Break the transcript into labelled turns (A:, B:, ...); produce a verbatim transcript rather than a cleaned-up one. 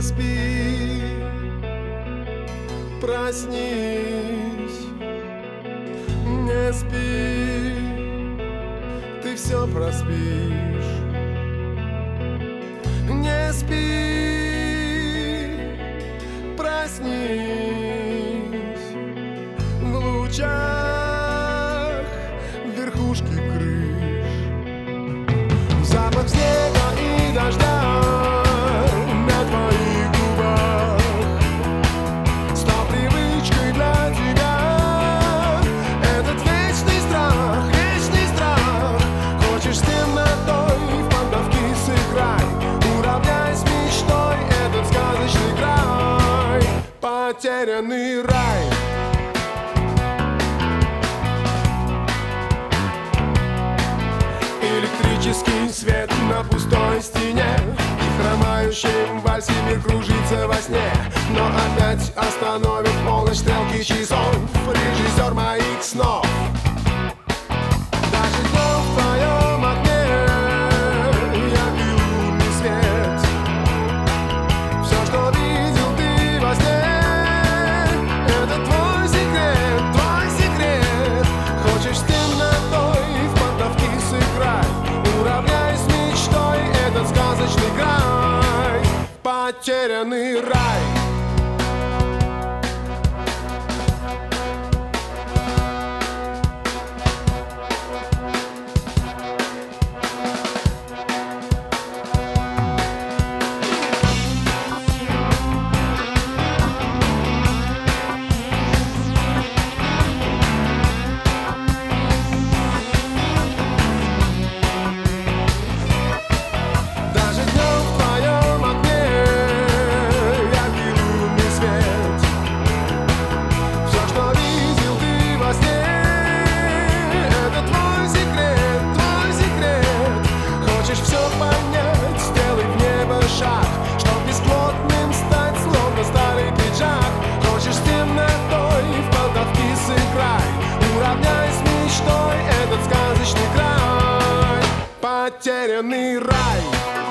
A: спи, проснись, не спи, ты все проспишь. Не спи, проснись, в лучах верхушки крыш, запах снега и дождя на твоих губах стал привычкой для тебя. Этот вечный страх, вечный страх. Хочешь с темнотой в поддавки сыграй, уравняй с мечтой этот сказочный край, потерянный рай. Электрический свет на пустой стене, и в хромающем вальсе мир кружится во сне. Но опять остановит полночь стрелки часов режиссер моих снов. Даже днем в твоем окне яркий лунный свет. Все, что видел ты во сне, это твой секрет, твой секрет. Хочешь с темнотой в поддавки сыграй, уравняй с мечтой этот сказочный край, потерянный рай. Потерянный рай.